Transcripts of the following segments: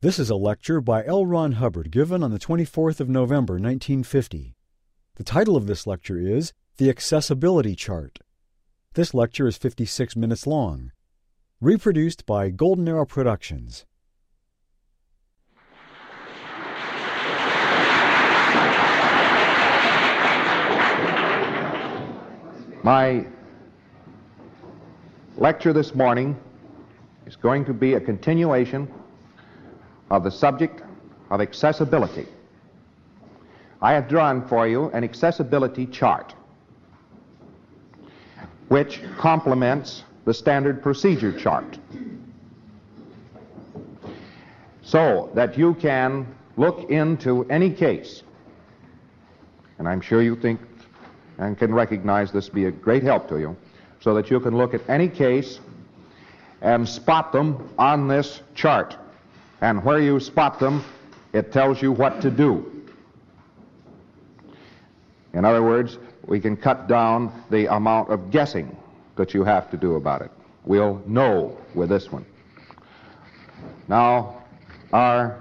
This is a lecture by L. Ron Hubbard given on the 24th of November, 1950. The title of this lecture is The Accessibility Chart. This lecture is 56 minutes long. Reproduced by Golden Arrow Productions. My lecture this morning is going to be a continuation of the subject of accessibility. I have drawn for you an accessibility chart which complements the standard procedure chart so that you can look into any case, and I'm sure you think and can recognize this be a great help to you, so that you can look at any case and spot them on this chart. And where you spot them, it tells you what to do. In other words, we can cut down the amount of guessing that you have to do about it. We'll know with this one. Now, our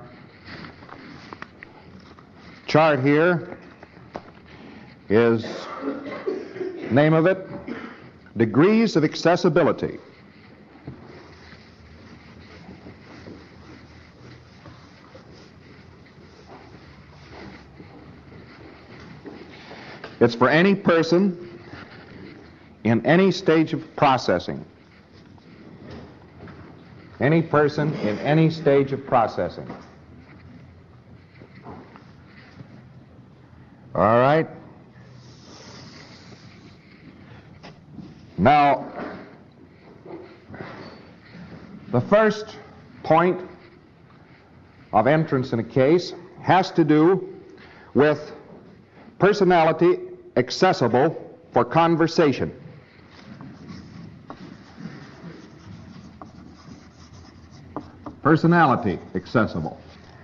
chart here is, name of it, Degrees of Accessibility. It's for any person in any stage of processing. Any person in any stage of processing. All right. Now, the first point of entrance in a case has to do with personality accessible for conversation. Personality accessible.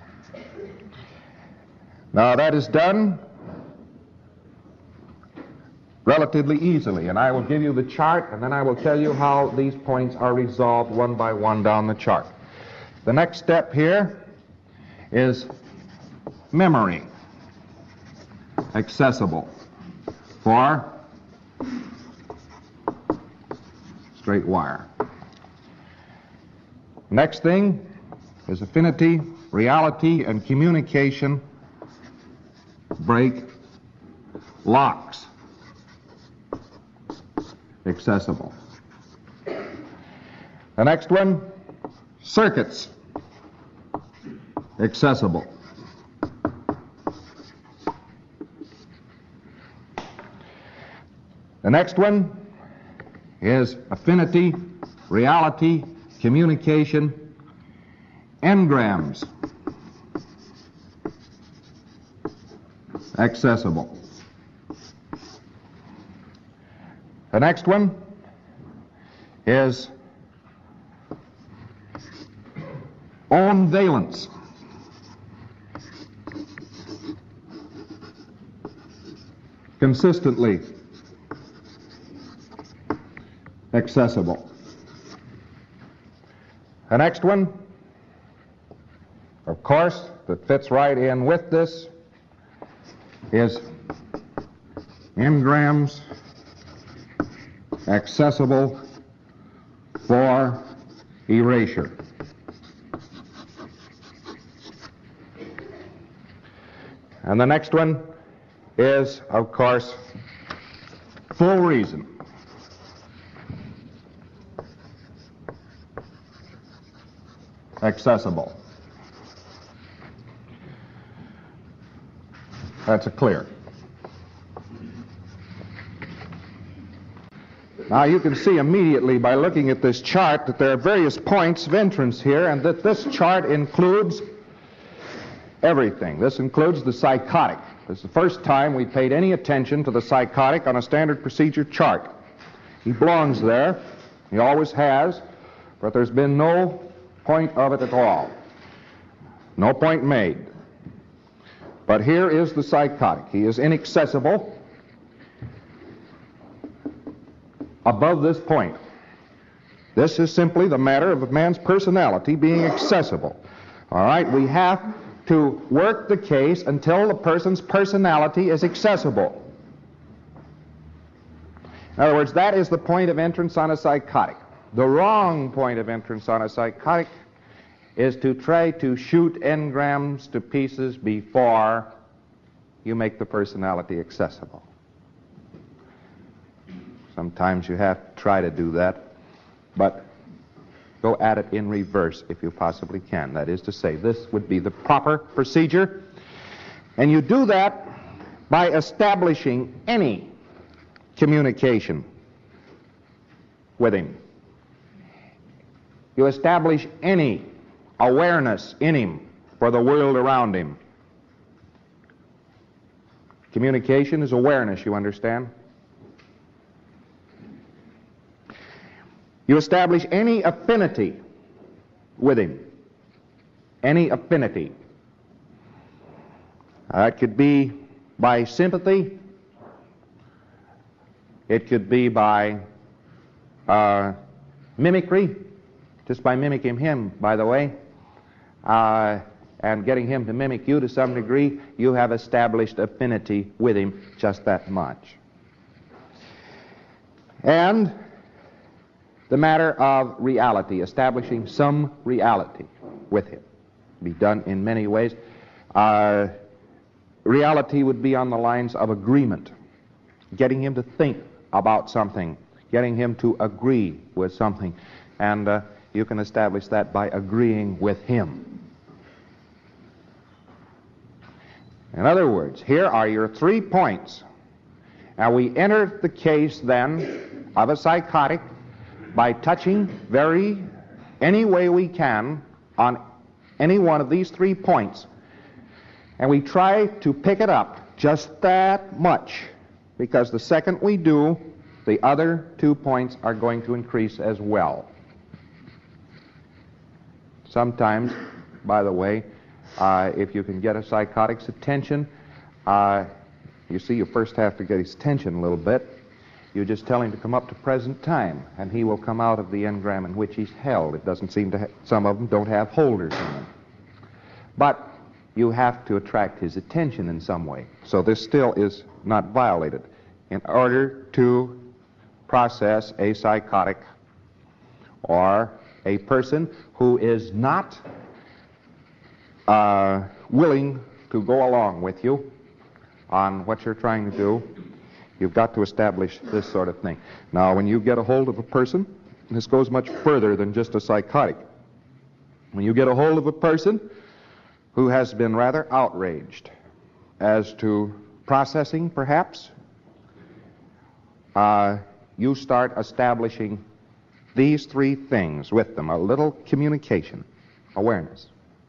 Now that is done relatively easily, and I will give you the chart, and then I will tell you how these points are resolved one by one down the chart. The next step here is memory accessible for straight wire. Next thing is affinity, reality, and communication break locks accessible. The next one, circuits accessible. The next one is affinity, reality, communication, engrams accessible. The next one is own valence consistently accessible. The next one, of course, that fits right in with this is engrams accessible for erasure. And the next one is, of course, full reason accessible. That's a clear. Now you can see immediately by looking at this chart that there are various points of entrance here, and that this chart includes everything. This includes the psychotic. This is the first time we paid any attention to the psychotic on a standard procedure chart. He belongs there. He always has, but there's been no point of it at all. No point made. But here is the psychotic. He is inaccessible above this point. This is simply the matter of a man's personality being accessible. All right, we have to work the case until the person's personality is accessible. In other words, that is the point of entrance on a psychotic. The wrong point of entrance on a psychotic is to try to shoot engrams to pieces before you make the personality accessible. Sometimes you have to try to do that, but go at it in reverse if you possibly can. That is to say, this would be the proper procedure, and you do that by establishing any communication with him. You establish any awareness in him for the world around him. Communication is awareness, you understand? You establish any affinity with him. Any affinity. It could be by sympathy. It could be by mimicry, just by mimicking him, by the way, and getting him to mimic you to some degree. You have established affinity with him, just that much. And the matter of reality, establishing some reality with him, be done in many ways. Reality would be on the lines of agreement, getting him to think about something, getting him to agree with something, and you can establish that by agreeing with him. In other words, here are your 3 points. Now we enter the case then of a psychotic by touching any way we can on any one of these 3 points. And we try to pick it up just that much, because the second we do, the other 2 points are going to increase as well. Sometimes, by the way, if you can get a psychotic's attention, you see, you first have to get his attention a little bit. You just tell him to come up to present time, and he will come out of the engram in which he's held. It doesn't seem to some of them don't have holders in them. But you have to attract his attention in some way. So this still is not violated. In order to process a psychotic or a person who is not willing to go along with you on what you're trying to do, you've got to establish this sort of thing. Now, when you get a hold of a person, this goes much further than just a psychotic. When you get a hold of a person who has been rather outraged as to processing, perhaps, you start establishing these 3 things with them: a little communication, awareness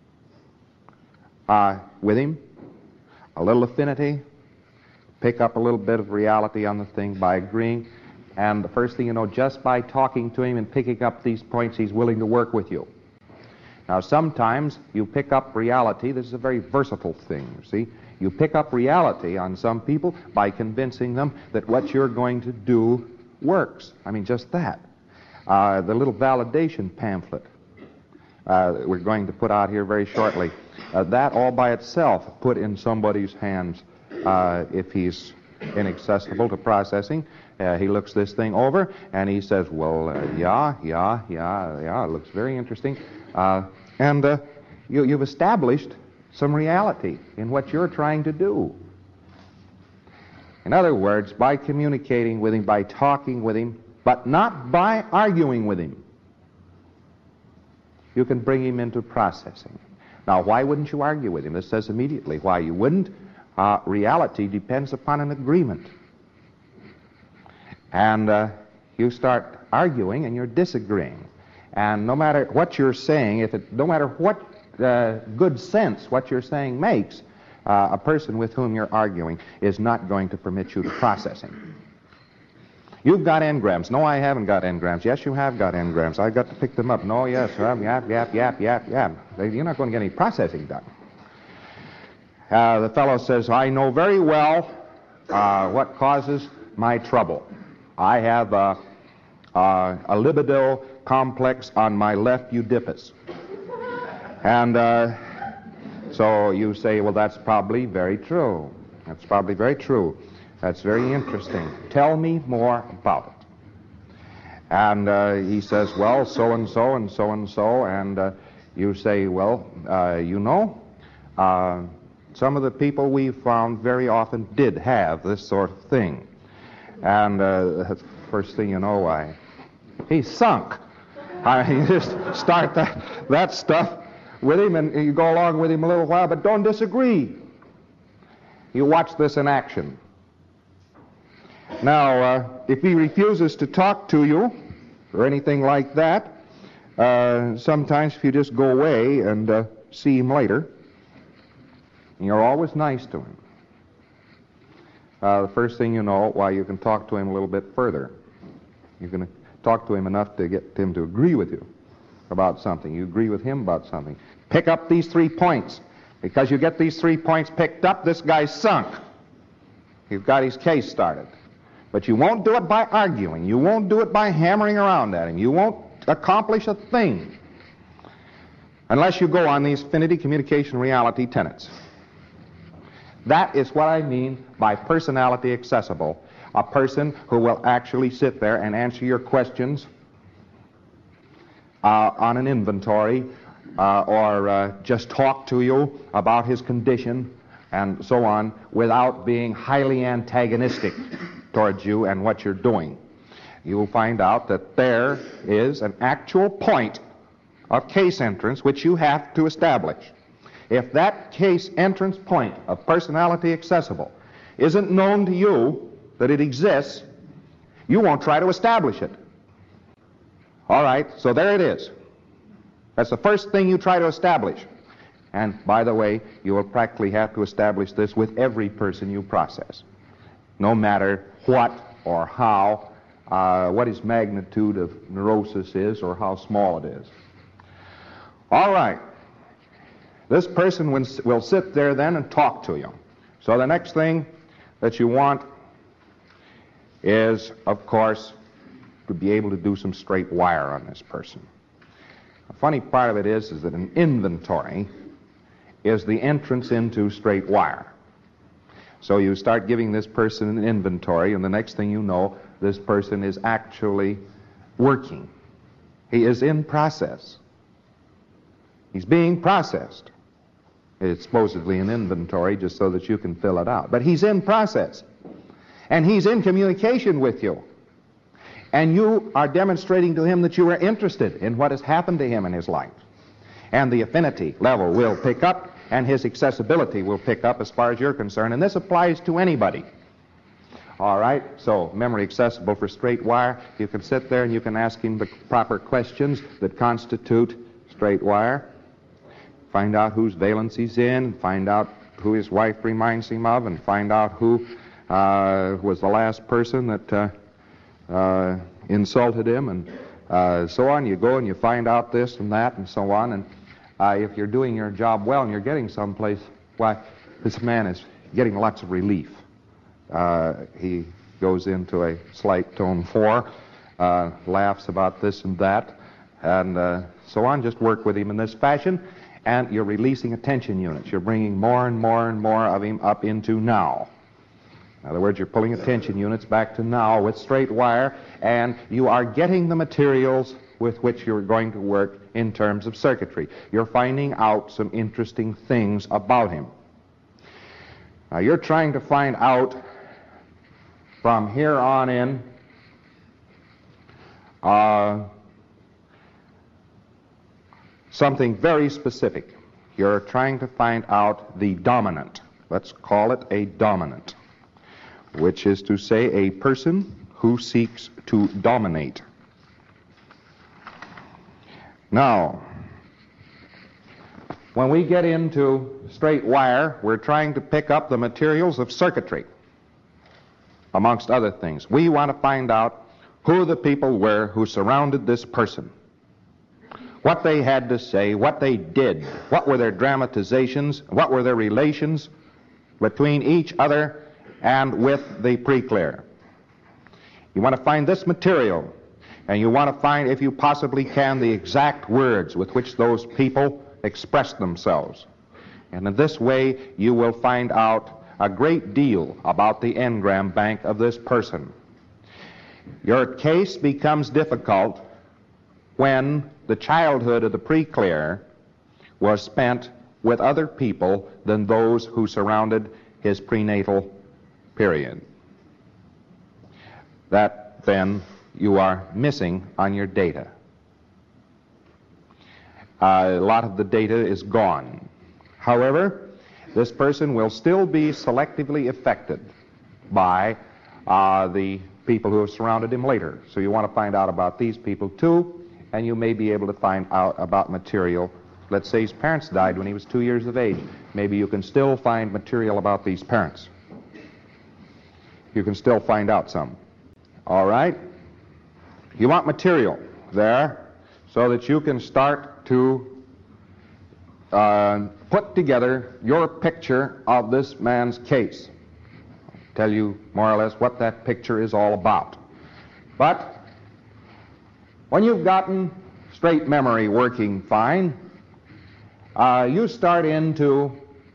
with him, a little affinity, pick up a little bit of reality on the thing by agreeing, and the first thing you know, just by talking to him and picking up these points, he's willing to work with you. Now, sometimes you pick up reality. This is a very versatile thing, you see. You pick up reality on some people by convincing them that what you're going to do works. I mean, just that. The little validation pamphlet we're going to put out here very shortly, that all by itself, put in somebody's hands, if he's inaccessible to processing, he looks this thing over and he says, well, yeah, it looks very interesting. And you've established some reality in what you're trying to do. In other words, by communicating with him, by talking with him, but not by arguing with him, you can bring him into processing. Now, why wouldn't you argue with him? This says immediately why you wouldn't. Reality depends upon an agreement. And you start arguing and you're disagreeing. And no matter what you're saying, no matter what good sense what you're saying makes, a person with whom you're arguing is not going to permit you to process him. You've got engrams. No, I haven't got engrams. Yes, you have got engrams. I've got to pick them up. No, yes, yap. You're not going to get any processing done. The fellow says, I know very well what causes my trouble. I have a libido complex on my left Oedipus. And so you say, well, that's probably very true. That's probably very true. That's very interesting. Tell me more about it. And he says, well, so-and-so and so-and-so. And you say, well, some of the people we found very often did have this sort of thing. And first thing you know, he's sunk. You just start that stuff with him, and you go along with him a little while, but don't disagree. You watch this in action. Now, if he refuses to talk to you or anything like that, sometimes if you just go away and see him later, you're always nice to him. The first thing you know, why, you can talk to him a little bit further. You can talk to him enough to get him to agree with you about something. You agree with him about something. Pick up these 3 points. Because you get these 3 points picked up, this guy's sunk. You've got his case started. But you won't do it by arguing. You won't do it by hammering around at him. You won't accomplish a thing unless you go on these affinity, communication, reality tenets. That is what I mean by personality accessible. A person who will actually sit there and answer your questions on an inventory or just talk to you about his condition and so on without being highly antagonistic towards you and what you're doing. You will find out that there is an actual point of case entrance which you have to establish. If that case entrance point of personality accessible isn't known to you, that it exists, you won't try to establish it. All right, so there it is. That's the first thing you try to establish. And by the way, you will practically have to establish this with every person you process, no matter what or how, what his magnitude of neurosis is or how small it is. All right. This person will sit there then and talk to you. So the next thing that you want is, of course, to be able to do some straight wire on this person. The funny part of it is that an inventory is the entrance into straight wire. So you start giving this person an inventory, and the next thing you know, this person is actually working. He is in process. He's being processed. It's supposedly an inventory just so that you can fill it out. But he's in process. And he's in communication with you. And you are demonstrating to him that you are interested in what has happened to him in his life. And the affinity level will pick up, and his accessibility will pick up as far as you're concerned. And this applies to anybody. All right? So, memory accessible for straight wire. You can sit there and you can ask him the proper questions that constitute straight wire. Find out whose valence he's in, find out who his wife reminds him of, and find out who was the last person that insulted him, and so on. You go and you find out this and that and so on, and if you're doing your job well and you're getting someplace, why, this man is getting lots of relief. He goes into a slight tone 4, laughs about this and that, and so on. Just work with him in this fashion. And you're releasing attention units. You're bringing more and more and more of him up into now. In other words, you're pulling attention units back to now with straight wire, and you are getting the materials with which you're going to work in terms of circuitry. You're finding out some interesting things about him. Now, you're trying to find out from here on in something very specific. You're trying to find out the dominant. Let's call it a dominant, which is to say a person who seeks to dominate. Now, when we get into straight wire, we're trying to pick up the materials of circuitry, amongst other things. We want to find out who the people were who surrounded this person, what they had to say, what they did, what were their dramatizations, what were their relations between each other and with the preclear. You want to find this material, and you want to find, if you possibly can, the exact words with which those people express themselves. And in this way, you will find out a great deal about the engram bank of this person. Your case becomes difficult when the childhood of the pre-clear was spent with other people than those who surrounded his prenatal period. That, then, you are missing on your data. A lot of the data is gone. However, this person will still be selectively affected by the people who have surrounded him later. So you want to find out about these people too, and you may be able to find out about material. Let's say his parents died when he was 2 years of age. Maybe you can still find material about these parents. You can still find out some. All right? You want material there so that you can start to put together your picture of this man's case. I'll tell you more or less what that picture is all about. But when you've gotten straight memory working fine, you start into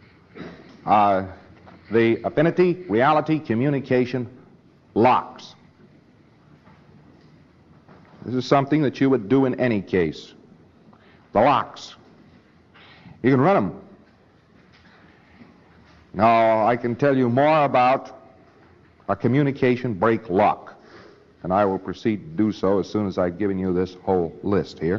the affinity, reality, communication locks. This is something that you would do in any case. The locks. You can run them. Now, I can tell you more about a communication break lock, and I will proceed to do so as soon as I've given you this whole list here.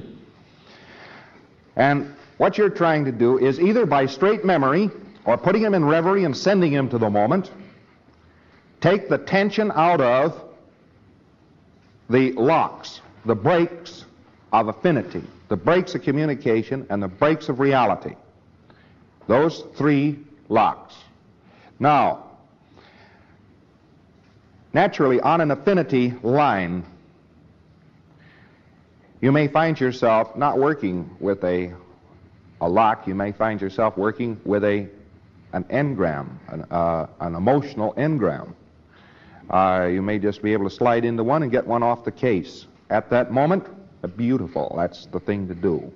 And what you're trying to do is either by straight memory or putting him in reverie and sending him to the moment, take the tension out of the locks, the breaks of affinity, the breaks of communication, and the breaks of reality. Those three locks. Now, naturally, on an affinity line, you may find yourself not working with a lock. You may find yourself working with an engram, an emotional engram. You may just be able to slide into one and get one off the case. At that moment, beautiful. That's the thing to do.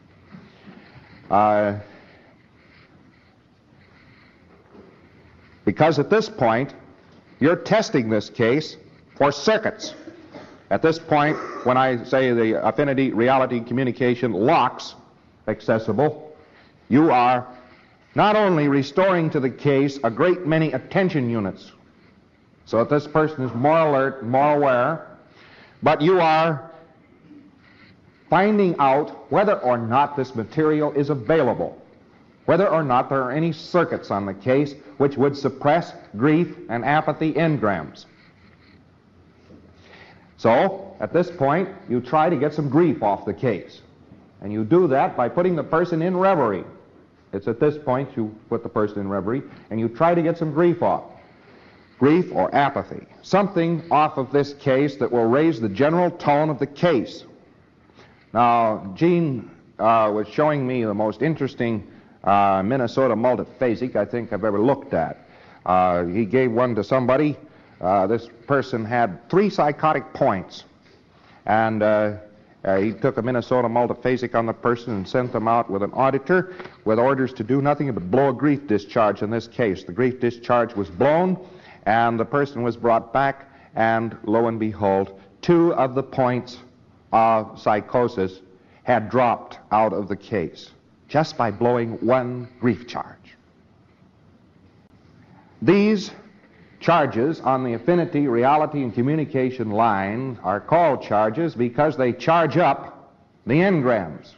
Because at this point, you're testing this case for circuits. At this point, when I say the affinity, reality, communication locks accessible, you are not only restoring to the case a great many attention units, so that this person is more alert, more aware, but you are finding out whether or not this material is available, whether or not there are any circuits on the case which would suppress grief and apathy engrams. So, at this point, you try to get some grief off the case. And you do that by putting the person in reverie. It's at this point you put the person in reverie, and you try to get some grief off. Grief or apathy. Something off of this case that will raise the general tone of the case. Now, Gene was showing me the most interesting Minnesota multiphasic I think I've ever looked at. He gave one to somebody. This person had 3 psychotic points, and he took a Minnesota multiphasic on the person and sent them out with an auditor with orders to do nothing but blow a grief discharge in this case. The grief discharge was blown, and the person was brought back, and lo and behold, 2 of the points of psychosis had dropped out of the case just by blowing 1 grief charge. These charges on the affinity, reality, and communication line are called charges because they charge up the engrams.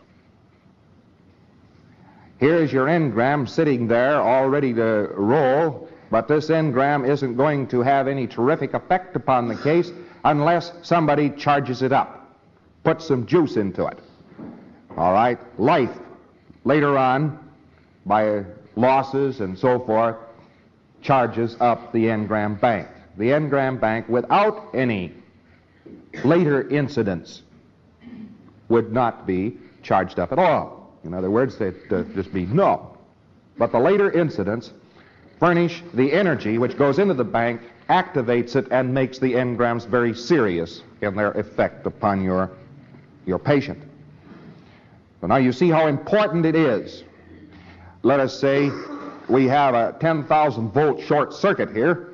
Here's your engram sitting there all ready to roll, but this engram isn't going to have any terrific effect upon the case unless somebody charges it up, puts some juice into it. All right? Life, later on, by losses and so forth, charges up the engram bank. The engram bank, without any later incidents, would not be charged up at all. In other words, it'd just be no. But the later incidents furnish the energy which goes into the bank, activates it, and makes the engrams very serious in their effect upon your patient. So now you see how important it is. Let us say we have a 10,000 volt short circuit here.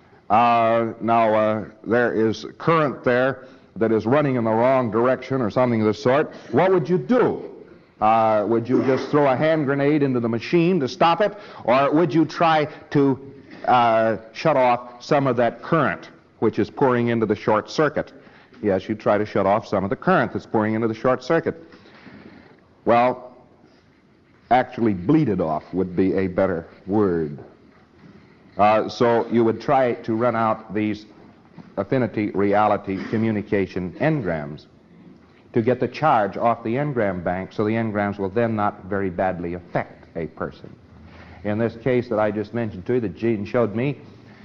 Now there is current there that is running in the wrong direction or something of the sort. What would you do? Would you just throw a hand grenade into the machine to stop it? Or would you try to shut off some of that current which is pouring into the short circuit? Yes, you try to shut off some of the current that's pouring into the short circuit. Well, actually bleed it off would be a better word. So you would try to run out these affinity reality communication engrams to get the charge off the engram bank, so the engrams will then not very badly affect a person. In this case that I just mentioned to you, that Gene showed me,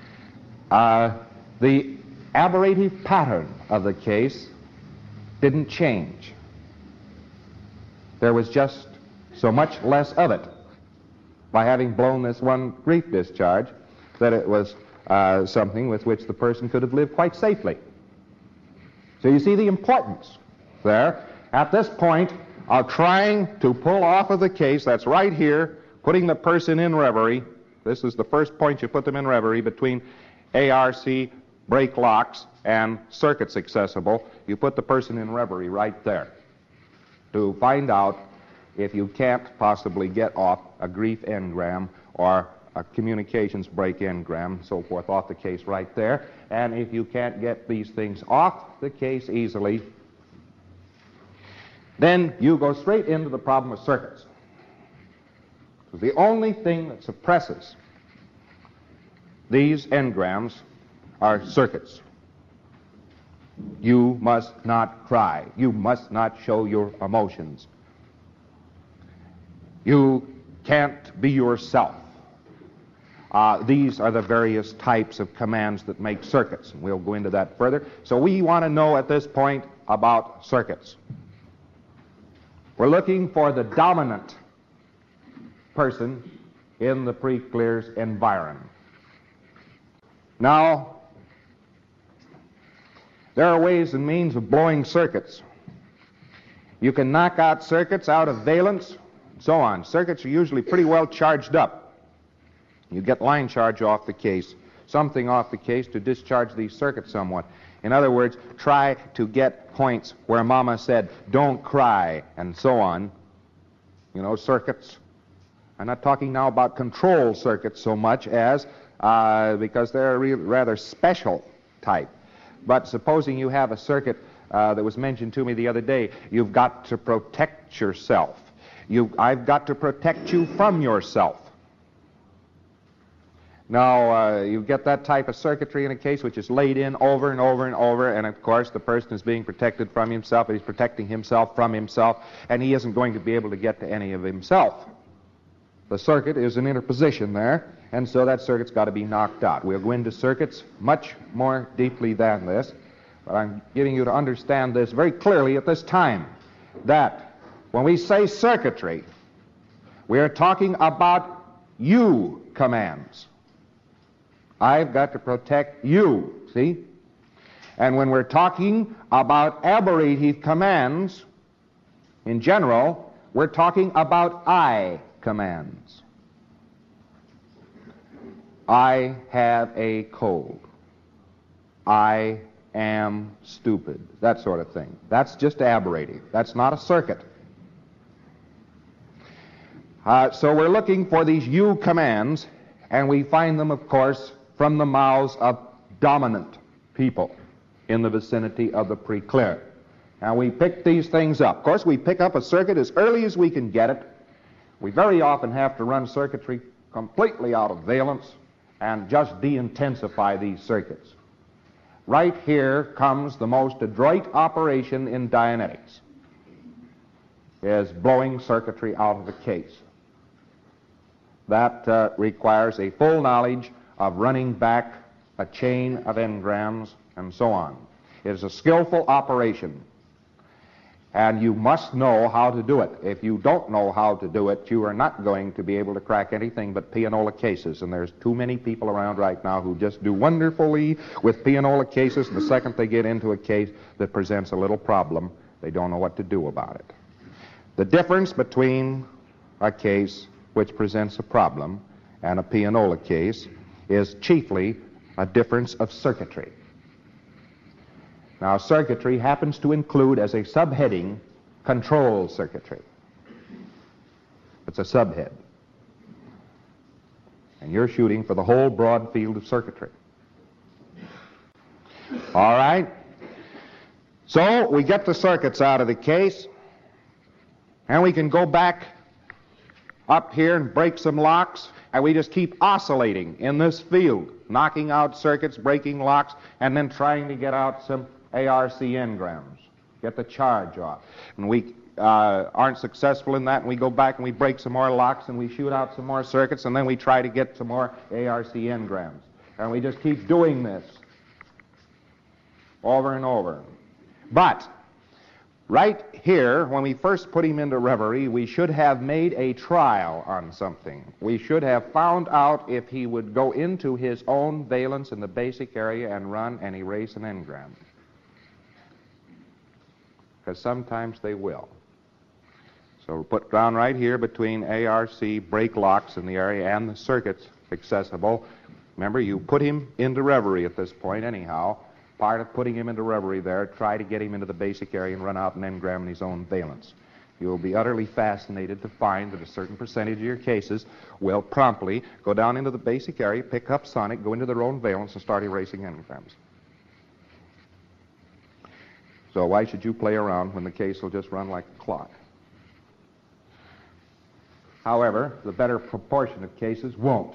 the aberrative pattern of the case didn't change. There was just so much less of it by having blown this one grief discharge that it was something with which the person could have lived quite safely. So you see the importance there at this point of trying to pull off of the case. That's right here, putting the person in reverie. This is the first point you put them in reverie between ARC brake locks and circuits accessible. You put the person in reverie right there to find out if you can't possibly get off a grief engram or a communications brake engram, so forth, off the case right there. And if you can't get these things off the case easily, then you go straight into the problem of circuits. The only thing that suppresses these engrams are circuits. You must not cry. You must not show your emotions. You can't be yourself. These are the various types of commands that make circuits, and we'll go into that further. So we want to know at this point about circuits. We're looking for the dominant person in the pre-clear's environment. Now, there are ways and means of blowing circuits. You can knock out circuits out of valence, and so on. Circuits are usually pretty well charged up. You get line charge off the case, something off the case to discharge these circuits somewhat. In other words, try to get points where Mama said, don't cry, and so on. You know, circuits. I'm not talking now about control circuits so much as, because they're a rather special type. But supposing you have a circuit that was mentioned to me the other day, you've got to protect yourself. I've got to protect you from yourself. Now, you get that type of circuitry in a case which is laid in over and over and over, and of course the person is being protected from himself, and he's protecting himself from himself, and he isn't going to be able to get to any of himself. The circuit is an interposition there, and so that circuit's got to be knocked out. We'll go into circuits much more deeply than this, but I'm getting you to understand this very clearly at this time, that when we say circuitry, we are talking about you commands. I've got to protect you, see? And when we're talking about aberrative commands, in general, we're talking about I commands. I have a cold. I am stupid. That sort of thing. That's just aberrative. That's not a circuit. So we're looking for these you commands, and we find them, of course, from the mouths of dominant people in the vicinity of the pre-clear. Now, we pick these things up. Of course, we pick up a circuit as early as we can get it. We very often have to run circuitry completely out of valence and just de-intensify these circuits. Right here comes the most adroit operation in Dianetics, is blowing circuitry out of the case. That requires a full knowledge of running back a chain of engrams and so on. It is a skillful operation, and you must know how to do it. If you don't know how to do it, you are not going to be able to crack anything but pianola cases, and there's too many people around right now who just do wonderfully with pianola cases, and the second they get into a case that presents a little problem, they don't know what to do about it. The difference between a case which presents a problem and a pianola case is chiefly a difference of circuitry. Now, circuitry happens to include as a subheading control circuitry. It's a subhead. And you're shooting for the whole broad field of circuitry. All right? So we get the circuits out of the case, and we can go back up here and break some locks, and we just keep oscillating in this field, knocking out circuits, breaking locks, and then trying to get out some ARC engrams, get the charge off. And we aren't successful in that, and we go back and we break some more locks, and we shoot out some more circuits, and then we try to get some more ARC engrams. And we just keep doing this over and over. But right here, when we first put him into reverie, we should have made a trial on something. We should have found out if he would go into his own valence in the basic area and run and erase an engram. Because sometimes they will. So we'll put down right here between ARC break locks in the area and the circuits accessible. Remember, you put him into reverie at this point anyhow. Part of putting him into reverie there, try to get him into the basic area and run out an engram in his own valence. You'll be utterly fascinated to find that a certain percentage of your cases will promptly go down into the basic area, pick up sonic, go into their own valence, and start erasing engrams. So why should you play around when the case will just run like a clock? However, the better proportion of cases won't.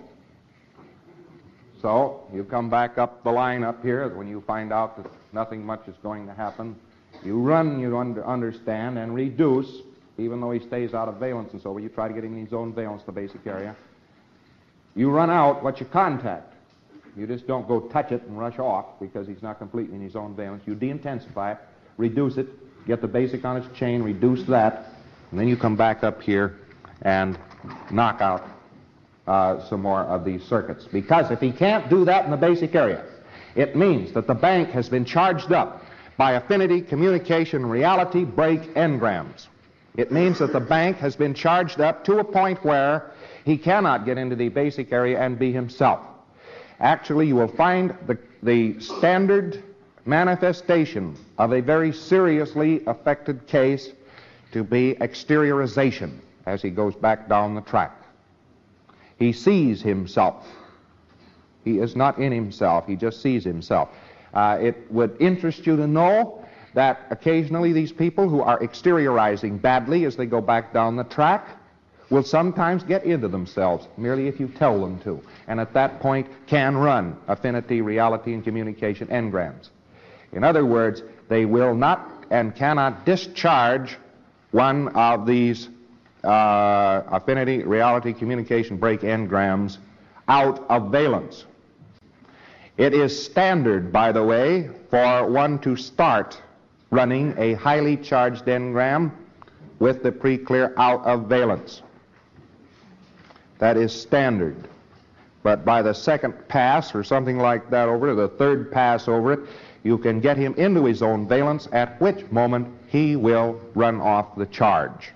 So you come back up the line up here when you find out that nothing much is going to happen. You run, you understand, and reduce, even though he stays out of valence and so on. You try to get him in his own valence, the basic area. You run out what you contact. You just don't go touch it and rush off because he's not completely in his own valence. You de-intensify it, reduce it, get the basic on its chain, reduce that, and then you come back up here and knock out some more of these circuits. Because if he can't do that in the basic area, it means that the bank has been charged up by affinity, communication, reality, break engrams. It means that the bank has been charged up to a point where he cannot get into the basic area and be himself. Actually, you will find the standard manifestation of a very seriously affected case to be exteriorization as he goes back down the track. He sees himself. He is not in himself. He just sees himself. It would interest you to know that occasionally these people who are exteriorizing badly as they go back down the track will sometimes get into themselves merely if you tell them to, and at that point can run affinity, reality, and communication engrams. In other words, they will not and cannot discharge one of these affinity, reality, communication, break engrams out of valence. It is standard, by the way, for one to start running a highly charged engram with the pre-clear out of valence. That is standard. But by the second pass or something like that over it, or the third pass over it, you can get him into his own valence, at which moment he will run off the charge.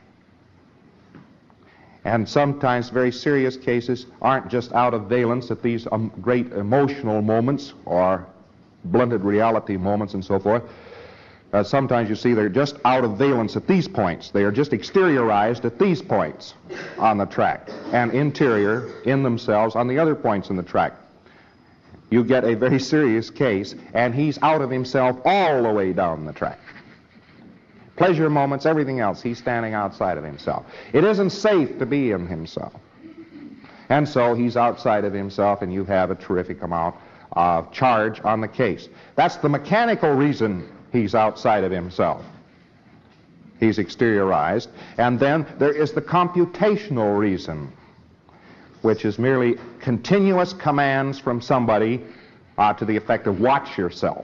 And sometimes very serious cases aren't just out of valence at these great emotional moments or blunted reality moments and so forth. Sometimes you see they're just out of valence at these points. They are just exteriorized at these points on the track, and interior in themselves on the other points in the track. You get a very serious case, and he's out of himself all the way down the track. Pleasure moments, everything else, he's standing outside of himself. It isn't safe to be in himself. And so he's outside of himself, and you have a terrific amount of charge on the case. That's the mechanical reason he's outside of himself. He's exteriorized. And then there is the computational reason, which is merely continuous commands from somebody to the effect of watch yourself.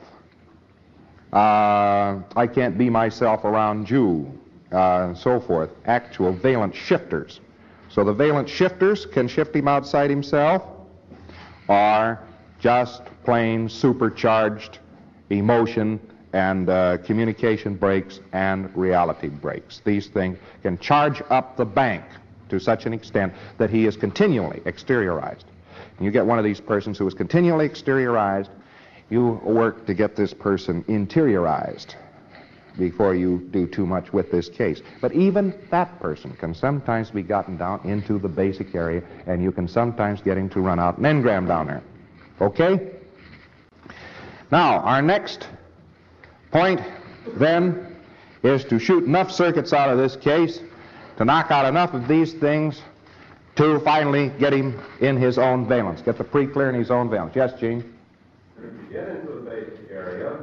I can't be myself around you, and so forth. Actual valence shifters. So the valence shifters can shift him outside himself, or just plain supercharged emotion and communication breaks and reality breaks. These things can charge up the bank to such an extent that he is continually exteriorized. And you get one of these persons who is continually exteriorized, you work to get this person interiorized before you do too much with this case. But even that person can sometimes be gotten down into the basic area, and you can sometimes get him to run out an engram down there. Okay? Now, our next point, then, is to shoot enough circuits out of this case to knock out enough of these things to finally get him in his own valence, get the pre-clear in his own valence. Yes, Gene? Get into the basic area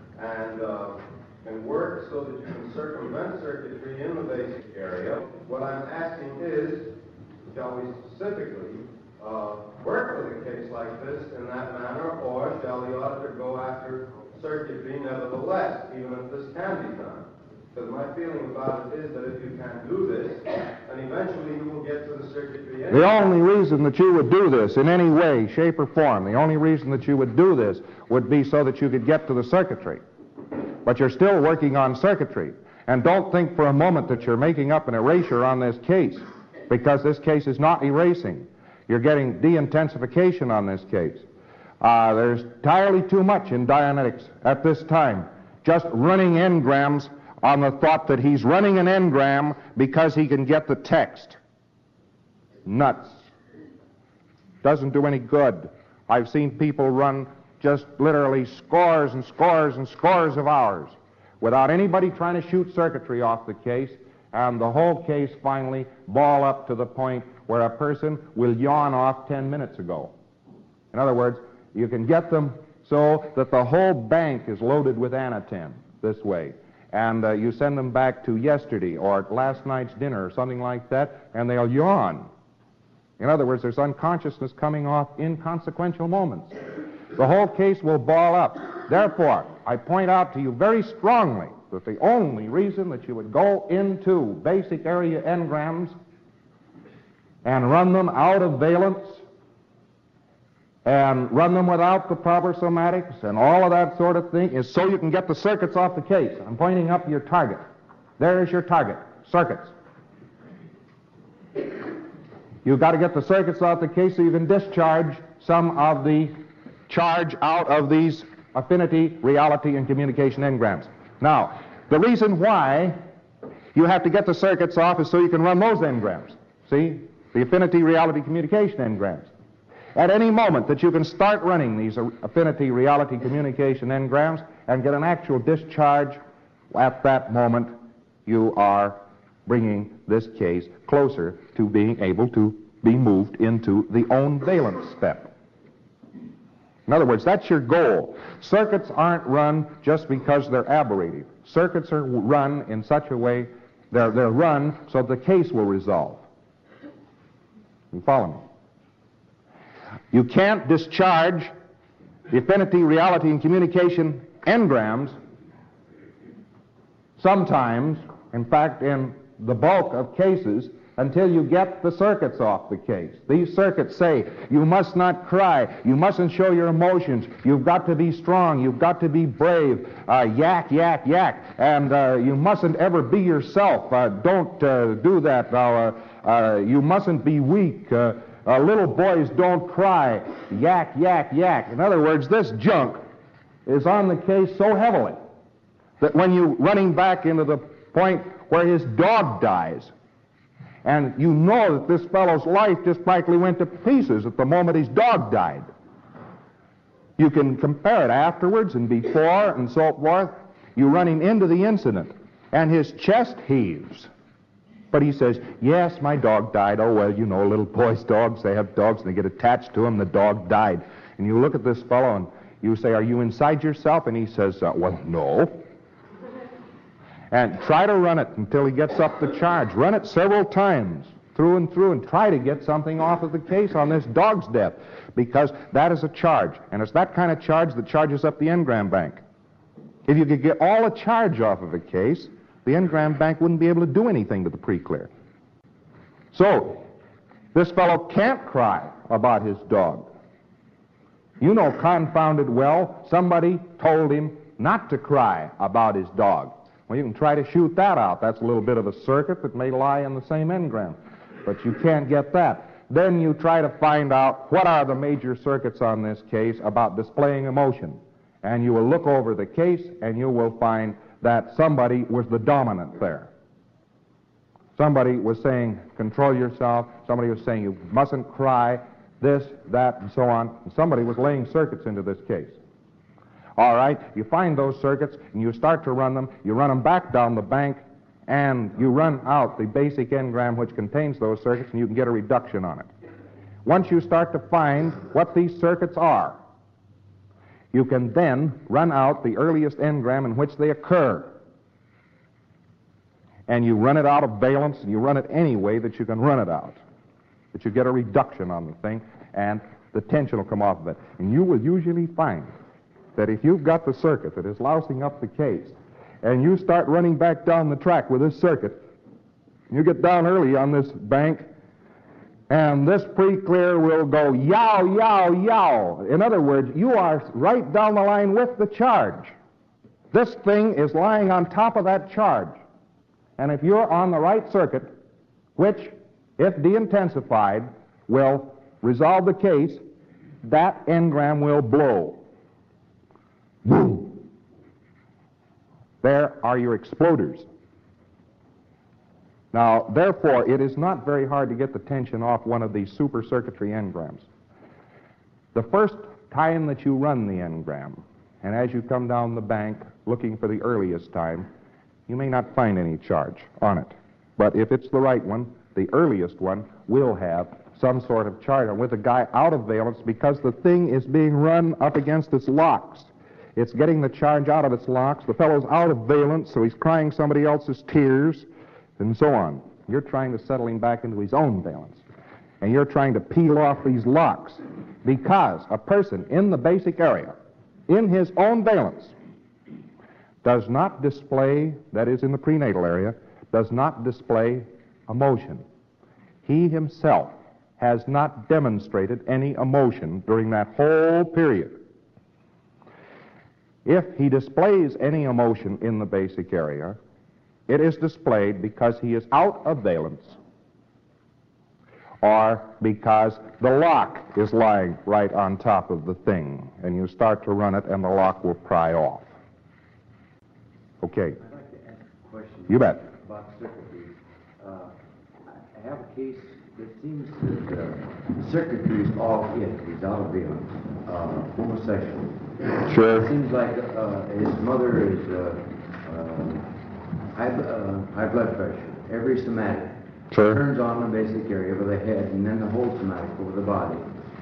and work so that you can circumvent circuitry in the basic area. What I'm asking is, shall we specifically work with a case like this in that manner, or shall the auditor go after circuitry nevertheless, even if this can be done? Because my feeling about it is that if you can't do this, then eventually you will get to the circuitry anyway. The only reason that you would do this in any way, shape, or form, the only reason that you would do this would be so that you could get to the circuitry. But you're still working on circuitry. And don't think for a moment that you're making up an erasure on this case, because this case is not erasing. You're getting de-intensification on this case. There's entirely too much in Dianetics at this time, just running engrams on the thought that he's running an engram because he can get the text. Nuts. Doesn't do any good. I've seen people run just literally scores and scores and scores of hours without anybody trying to shoot circuitry off the case, and the whole case finally ball up to the point where a person will yawn off 10 minutes ago. In other words, you can get them so that the whole bank is loaded with Anaten this way. And you send them back to yesterday or last night's dinner or something like that, and they'll yawn. In other words, there's unconsciousness coming off inconsequential moments. The whole case will ball up. Therefore, I point out to you very strongly that the only reason that you would go into basic area engrams and run them out of valence and run them without the proper somatics and all of that sort of thing is so you can get the circuits off the case. I'm pointing up your target. There is your target, circuits. You've got to get the circuits off the case so you can discharge some of the charge out of these affinity, reality, and communication engrams. Now, the reason why you have to get the circuits off is so you can run those engrams. See? The affinity, reality, communication engrams. At any moment that you can start running these affinity, reality, communication engrams and get an actual discharge, at that moment you are bringing this case closer to being able to be moved into the own valence step. In other words, that's your goal. Circuits aren't run just because they're aberrative. Circuits are run in such a way, they're run so the case will resolve. You follow me? You can't discharge the affinity, reality, and communication engrams sometimes, in fact, in the bulk of cases, until you get the circuits off the case. These circuits say, you must not cry, you mustn't show your emotions, you've got to be strong, you've got to be brave, yak, yak, yak, and you mustn't ever be yourself, don't do that, you mustn't be weak, little boys don't cry, yak, yak, yak. In other words, this junk is on the case so heavily that when you're running back into the point where his dog dies, and you know that this fellow's life just practically went to pieces at the moment his dog died. You can compare it afterwards and before and so forth. You run him into the incident, and his chest heaves. But he says, yes, my dog died. Oh, well, you know, little boys' dogs, they have dogs, and they get attached to them, the dog died. And you look at this fellow, and you say, are you inside yourself? And he says, well, no. And try to run it until he gets up the charge. Run it several times, through and try to get something off of the case on this dog's death, because that is a charge, and it's that kind of charge that charges up the engram bank. If you could get all the charge off of a case, the engram bank wouldn't be able to do anything to the pre-clear. So, this fellow can't cry about his dog. You know confounded well, somebody told him not to cry about his dog. Well, you can try to shoot that out. That's a little bit of a circuit that may lie in the same engram, but you can't get that. Then you try to find out what are the major circuits on this case about displaying emotion. And you will look over the case and you will find that somebody was the dominant there. Somebody was saying, control yourself. Somebody was saying, you mustn't cry, this, that, and so on. And somebody was laying circuits into this case. All right, you find those circuits and you start to run them. You run them back down the bank and you run out the basic engram which contains those circuits, and you can get a reduction on it. Once you start to find what these circuits are, you can then run out the earliest engram in which they occur. And you run it out of valence, and you run it any way that you can run it out, that you get a reduction on the thing, and the tension will come off of it. And you will usually find that if you've got the circuit that is lousing up the case, and you start running back down the track with this circuit, you get down early on this bank, and this pre-clear will go yow, yow, yow. In other words, you are right down the line with the charge. This thing is lying on top of that charge. And if you're on the right circuit, which, if de-intensified, will resolve the case, that engram will blow. Boom. There are your exploders. Now, therefore, it is not very hard to get the tension off one of these super circuitry engrams. The first time that you run the engram, and as you come down the bank looking for the earliest time, you may not find any charge on it. But if it's the right one, the earliest one will have some sort of charge on, with a guy out of valence, because the thing is being run up against its locks. It's getting the charge out of its locks. The fellow's out of valence, so he's crying somebody else's tears, and so on. You're trying to settle him back into his own valence. And you're trying to peel off these locks, because a person in the basic area, in his own valence, does not display, that is in the prenatal area, does not display emotion. He himself has not demonstrated any emotion during that whole period. If he displays any emotion in the basic area, it is displayed because he is out of valence, or because the lock is lying right on top of the thing, and you start to run it and the lock will pry off. Okay. I'd like to ask a question. You bet. About circuitry. I have a case that seems that circuitry is all it. He's out of valence. Homosexual. Sure. It seems like his mother is high blood pressure. Every somatic Sure. turns on the basic area over the head, and then the whole somatic over the body.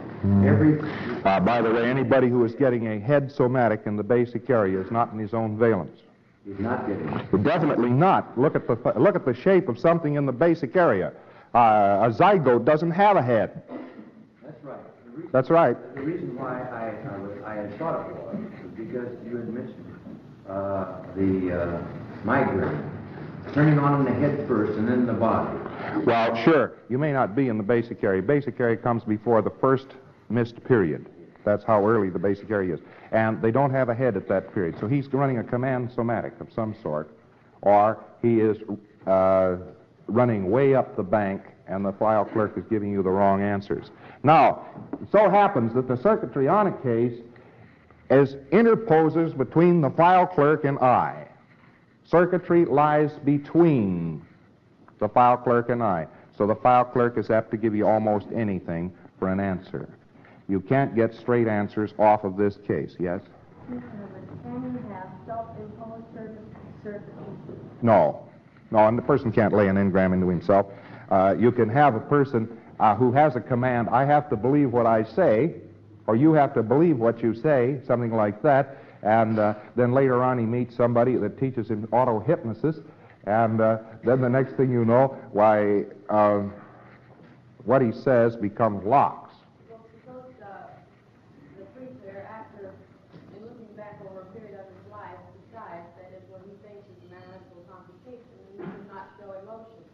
By the way, anybody who is getting a head somatic in the basic area is not in his own valence. He's not getting it. Well, definitely not. Look at the shape of something in the basic area. A zygote doesn't have a head. That's right. That's right. The reason why I had thought it was because you had mentioned the migraine, turning on in the head first and then the body. Well, sure. You may not be in the basic area. Basic area comes before the first missed period. That's how early the basic area is. And they don't have a head at that period. So he's running a command somatic of some sort, or he is running way up the bank, and the file clerk is giving you the wrong answers. Now, it so happens that the circuitry on a case interposes between the file clerk and I. Circuitry lies between the file clerk and I. So the file clerk is apt to give you almost anything for an answer. You can't get straight answers off of this case, yes? Can you have self-imposed circuitry? No, and the person can't lay an engram into himself. You can have a person who has a command, I have to believe what I say, or you have to believe what you say, something like that, and then later on he meets somebody that teaches him auto-hypnosis, and then the next thing you know, why, what he says becomes locks. Well, suppose the preacher, after looking back over a period of his life, decides that if what he thinks is a mental complication, he does not show emotion.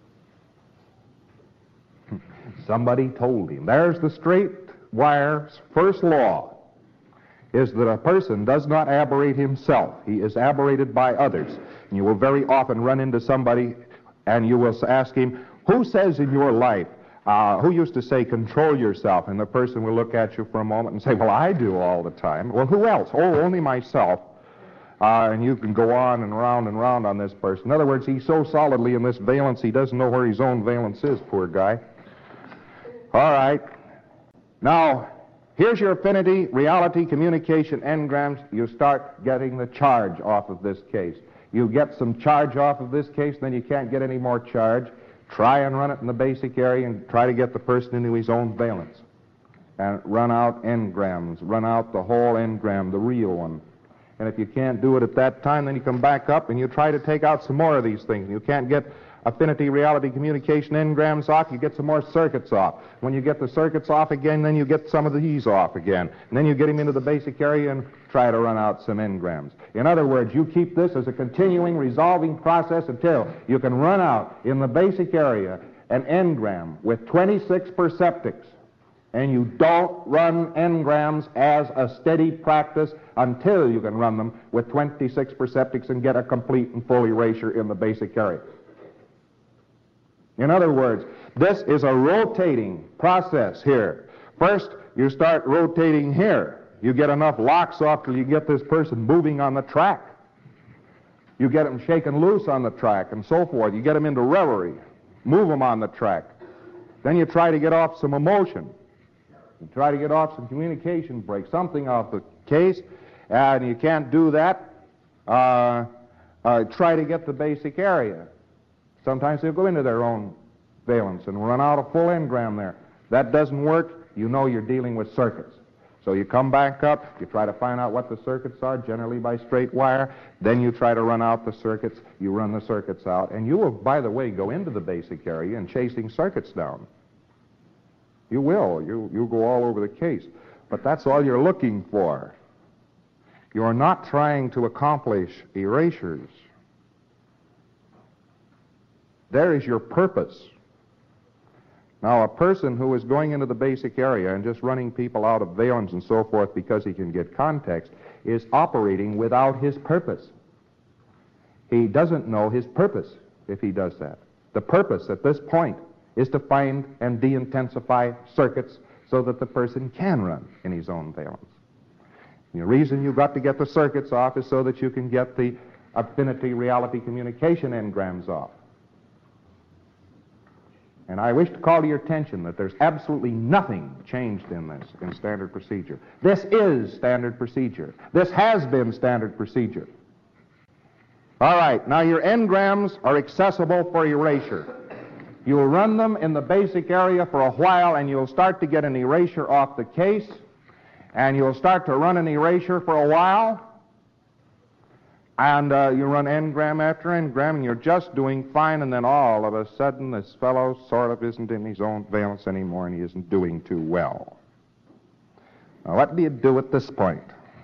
Somebody told him. There's the straight wire's first law. is that a person does not aberrate himself. He is aberrated by others. And you will very often run into somebody and you will ask him, who says in your life, who used to say, control yourself? And the person will look at you for a moment and say, well, I do all the time. Well, who else? Oh, only myself. And you can go on and round on this person. In other words, he's so solidly in this valence, he doesn't know where his own valence is, poor guy. All right. Now, here's your affinity, reality, communication, engrams. You start getting the charge off of this case. You get some charge off of this case, then you can't get any more charge. Try and run it in the basic area and try to get the person into his own valence. And run out engrams. Run out the whole engram, the real one. And if you can't do it at that time, then you come back up and you try to take out some more of these things. You can't get affinity, reality, communication, engrams off, you get some more circuits off. When you get the circuits off again, then you get some of these off again. And then you get him into the basic area and try to run out some engrams. In other words, you keep this as a continuing resolving process until you can run out in the basic area an engram with 26 perceptics. And you don't run engrams as a steady practice until you can run them with 26 perceptics and get a complete and full erasure in the basic area. In other words, this is a rotating process here. First, you start rotating here. You get enough locks off till you get this person moving on the track. You get them shaken loose on the track and so forth. You get them into reverie. Move them on the track. Then you try to get off some emotion. You try to get off some communication break, something off the case, and you can't do that. Try to get the basic area. Sometimes they'll go into their own valence and run out a full engram there. That doesn't work. You know you're dealing with circuits. So you come back up, you try to find out what the circuits are, generally by straight wire. Then you try to run out the circuits. You run the circuits out. And you will, by the way, go into the basic area and chasing circuits down. You will. You'll go all over the case. But that's all you're looking for. You're not trying to accomplish erasures. There is your purpose. Now, a person who is going into the basic area and just running people out of valence and so forth because he can get context is operating without his purpose. He doesn't know his purpose if he does that. The purpose at this point is to find and de-intensify circuits so that the person can run in his own valence. The reason you've got to get the circuits off is so that you can get the affinity, reality, communication engrams off. And I wish to call to your attention that there's absolutely nothing changed in this, in standard procedure. This is standard procedure. This has been standard procedure. All right, now your engrams are accessible for erasure. You'll run them in the basic area for a while, and you'll start to get an erasure off the case, and you'll start to run an erasure for a while, and you run engram after engram, and you're just doing fine, and then all of a sudden this fellow sort of isn't in his own valence anymore, and he isn't doing too well. Now, what do you do at this point?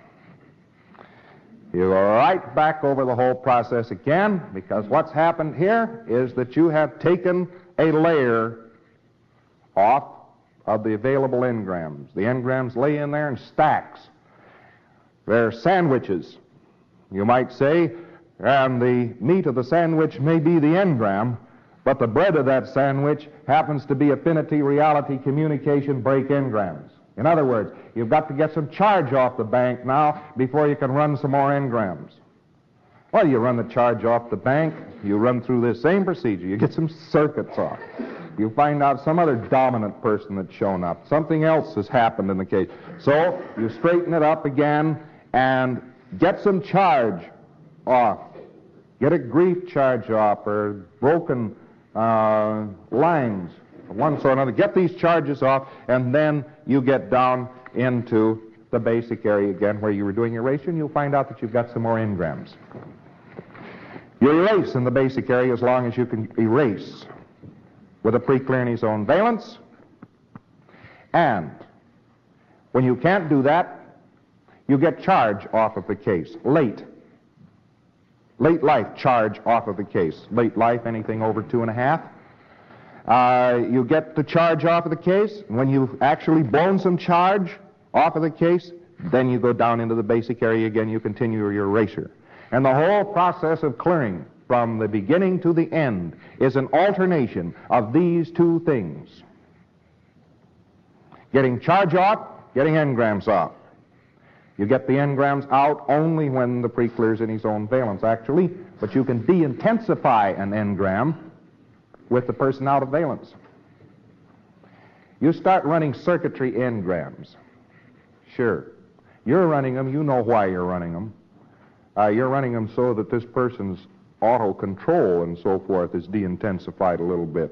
You go right back over the whole process again, because what's happened here is that you have taken a layer off of the available engrams. The engrams lay in there in stacks. They're sandwiches, you might say, and the meat of the sandwich may be the engram, but the bread of that sandwich happens to be affinity, reality, communication, break engrams. In other words, you've got to get some charge off the bank now before you can run some more engrams. Well, you run the charge off the bank, you run through this same procedure, you get some circuits off. You find out some other dominant person that's shown up. Something else has happened in the case. So you straighten it up again and get some charge off. Get a grief charge off or broken lines of one sort or another. Get these charges off, and then you get down into the basic area again where you were doing erasure, and you'll find out that you've got some more engrams. You erase in the basic area as long as you can erase with a pre-clear in his own valence. And when you can't do that, you get charge off of the case. Late life charge off of the case. Late life, anything over 2.5. You get the charge off of the case. When you've actually blown some charge off of the case, Then you go down into the basic area again, you continue your erasure. And the whole process of clearing from the beginning to the end is an alternation of these two things. Getting charge off, getting engrams off. You get the engrams out only when the pre-clear's in his own valence, actually, but you can de-intensify an engram with the person out of valence. You start running circuitry engrams. Sure. You're running them, you know why you're running them. You're running them so that this person's auto control and so forth is de-intensified a little bit.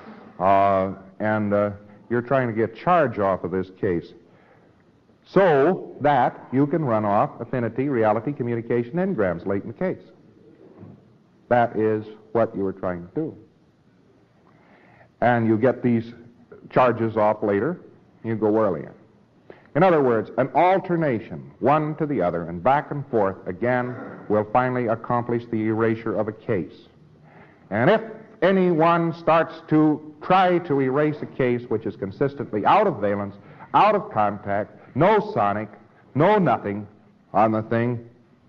You're trying to get charge off of this case so that you can run off affinity, reality, communication engrams late in the case. That is what you were trying to do. And you get these charges off later, you go earlier. In other words, an alternation, one to the other, and back and forth, again, will finally accomplish the erasure of a case. And if anyone starts to try to erase a case which is consistently out of valence, out of contact, no sonic, no nothing on the thing,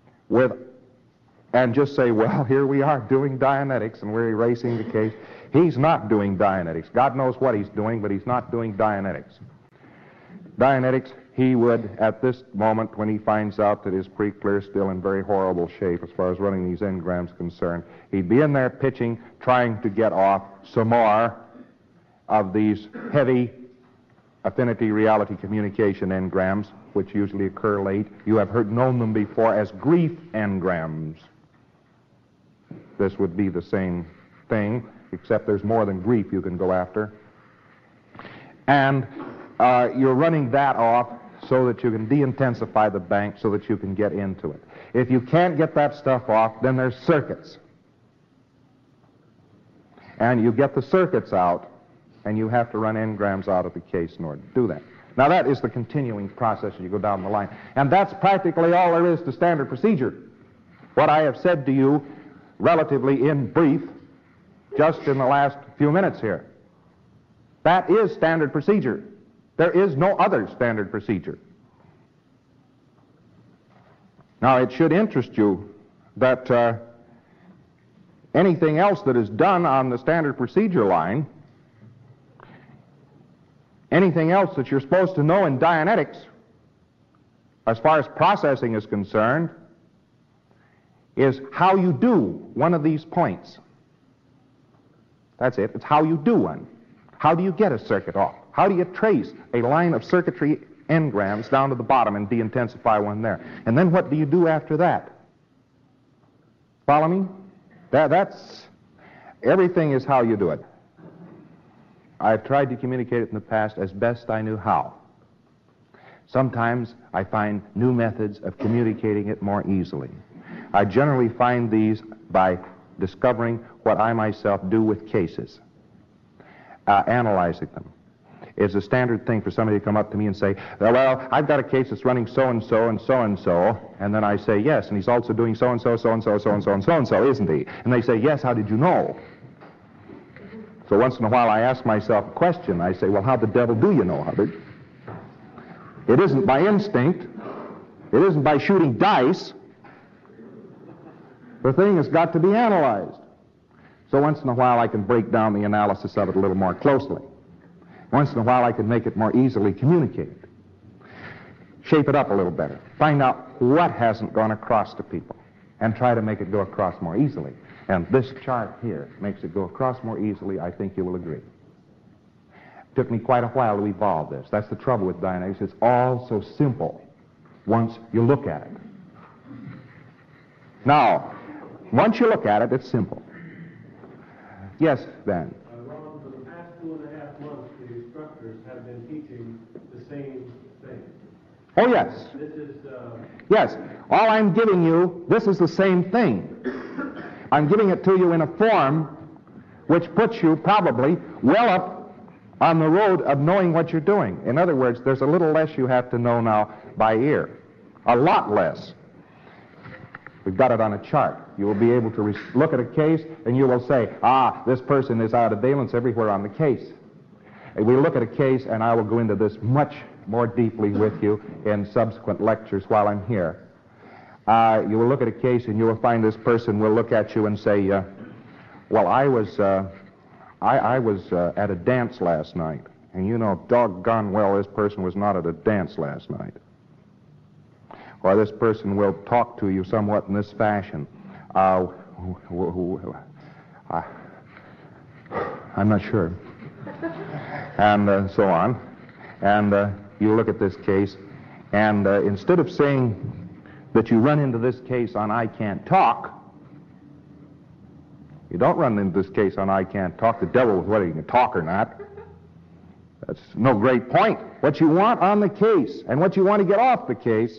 and just say, well, here we are doing Dianetics and we're erasing the case. He's not doing Dianetics. God knows what he's doing, but he's not doing Dianetics. Dianetics, he would, at this moment when he finds out that his pre-clear is still in very horrible shape as far as running these engrams concerned, he'd be in there pitching, trying to get off some more of these heavy affinity, reality, communication engrams, which usually occur late. You have known them before as grief engrams. This would be the same thing, except there's more than grief you can go after. And you're running that off so that you can de-intensify the bank so that you can get into it. If you can't get that stuff off, then there's circuits. And you get the circuits out, and you have to run engrams out of the case in order to do that. Now that is the continuing process as you go down the line. And that's practically all there is to standard procedure. What I have said to you relatively in brief just in the last few minutes here. That is standard procedure. There is no other standard procedure. Now, it should interest you that anything else that is done on the standard procedure line, anything else that you're supposed to know in Dianetics, as far as processing is concerned, is how you do one of these points. That's it. It's how you do one. How do you get a circuit off? How do you trace a line of circuitry engrams down to the bottom and de-intensify one there? And then what do you do after that? Follow me? That's everything is how you do it. I've tried to communicate it in the past as best I knew how. Sometimes I find new methods of communicating it more easily. I generally find these by discovering what I myself do with cases, analyzing them. It's a standard thing for somebody to come up to me and say, well, I've got a case that's running so-and-so and so-and-so, and then I say, yes, and he's also doing so-and-so, so-and-so, so-and-so, and so-and-so, isn't he? And they say, yes, how did you know? So once in a while I ask myself a question. I say, well, how the devil do you know, Hubbard? It isn't by instinct. It isn't by shooting dice. The thing has got to be analyzed. So once in a while I can break down the analysis of it a little more closely. Once in a while I can make it more easily communicated. Shape it up a little better. Find out what hasn't gone across to people and try to make it go across more easily. And this chart here makes it go across more easily, I think you will agree. It took me quite a while to evolve this. That's the trouble with Dianetics. It's all so simple once you look at it. Now, once you look at it, it's simple. Yes, Ben? Ron, for the past 2.5 months, the instructors have been teaching the same thing. Oh, yes. This is... Yes. All I'm giving you, this is the same thing. I'm giving it to you in a form which puts you probably well up on the road of knowing what you're doing. In other words, there's a little less you have to know now by ear. A lot less. We've got it on a chart. You will be able to look at a case and you will say, this person is out of valence everywhere on the case. we look at a case, and I will go into this much more deeply with you in subsequent lectures while I'm here. You will look at a case, and you will find this person will look at you and say, well, I was at a dance last night. And you know doggone well this person was not at a dance last night. Or this person will talk to you somewhat in this fashion. I'm not sure. And so on. And you look at this case, and instead of saying that you run into this case on I can't talk, you don't run into this case on I can't talk. The devil is whether you can talk or not. That's no great point. What you want on the case and what you want to get off the case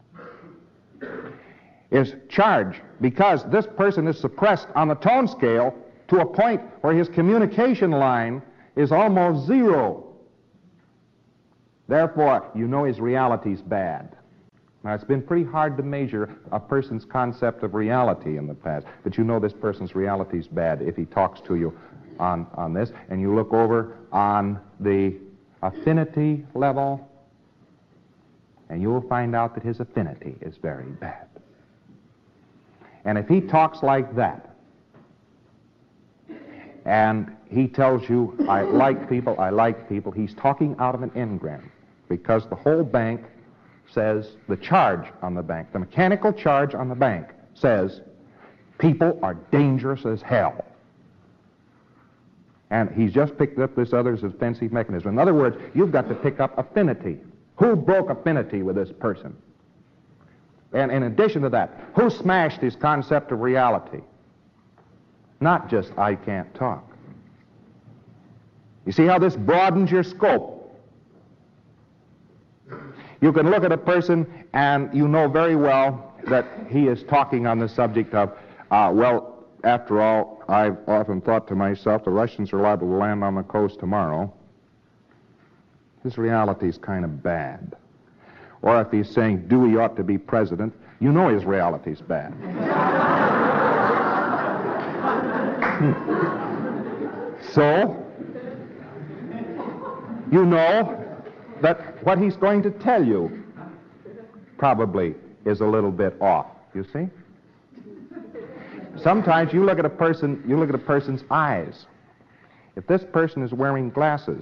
is charge, because this person is suppressed on the tone scale to a point where his communication line is almost zero. Therefore, you know his reality's bad. Now, it's been pretty hard to measure a person's concept of reality in the past, but you know this person's reality's bad if he talks to you on this, and you look over on the affinity level, and you will find out that his affinity is very bad. And if he talks like that, and he tells you, I like people, he's talking out of an engram, because the whole bank says, the charge on the bank, the mechanical charge on the bank says, people are dangerous as hell. And he's just picked up this other's defensive mechanism. In other words, you've got to pick up affinity. Who broke affinity with this person? And in addition to that, who smashed his concept of reality? Not just I can't talk. You see how this broadens your scope? You can look at a person and you know very well that he is talking on the subject of, well, after all, I've often thought to myself, the Russians are liable to land on the coast tomorrow. His reality is kind of bad. Or if he's saying Dewey ought to be president, you know his reality's bad. So, you know that what he's going to tell you probably is a little bit off, you see? Sometimes you look at a person's eyes. If this person is wearing glasses,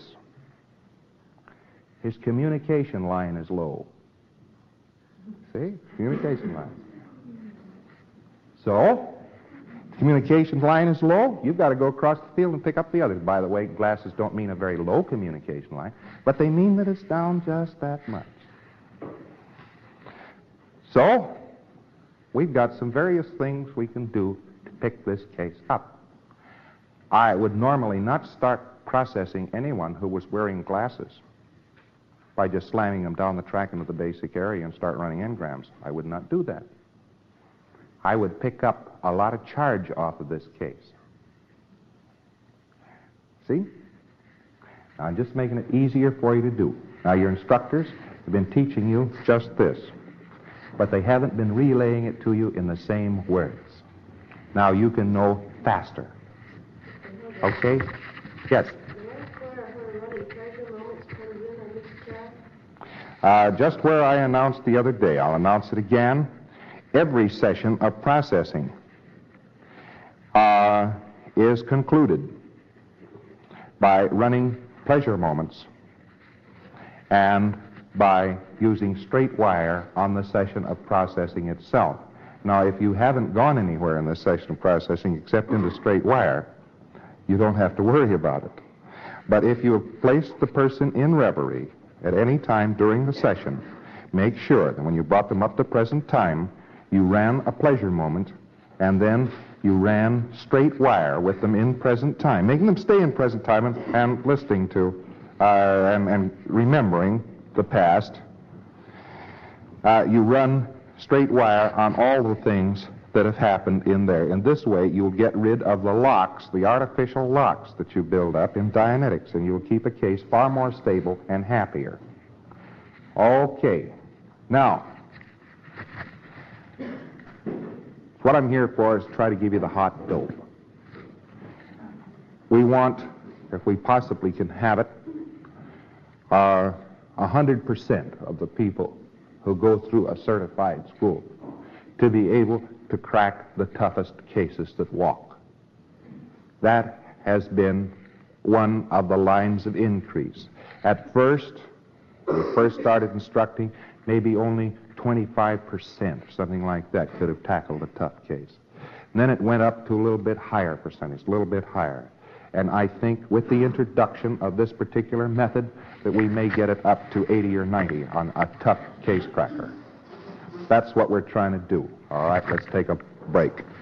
his communication line is low. See? Communication line. So, communication line is low, you've got to go across the field and pick up the others. By the way, glasses don't mean a very low communication line, but they mean that it's down just that much. So, we've got some various things we can do to pick this case up. I would normally not start processing anyone who was wearing glasses by just slamming them down the track into the basic area and start running engrams. I would not do that. I would pick up a lot of charge off of this case. See? Now, I'm just making it easier for you to do. Now, your instructors have been teaching you just this, but they haven't been relaying it to you in the same words. Now, you can know faster. Okay? Yes? Just where I announced the other day, I'll announce it again. Every session of processing is concluded by running pleasure moments and by using straight wire on the session of processing itself. Now, if you haven't gone anywhere in this session of processing except into straight wire, you don't have to worry about it. But if you have placed the person in reverie at any time during the session, make sure that when you brought them up to present time, you ran a pleasure moment, and then you ran straight wire with them in present time, making them stay in present time and listening to and remembering the past. You run straight wire on all the things that have happened in there. In this way, you'll get rid of the locks, the artificial locks that you build up in Dianetics, and you'll keep a case far more stable and happier. Okay. Now, what I'm here for is try to give you the hot dope. We want, if we possibly can have it, are 100% of the people who go through a certified school to be able to crack the toughest cases that walk. That has been one of the lines of increase. At first, when we first started instructing, maybe only 25% or something like that could have tackled a tough case. And then it went up to a little bit higher percentage, a little bit higher. And I think with the introduction of this particular method that we may get it up to 80 or 90 on a tough case cracker. That's what we're trying to do. All right, let's take a break.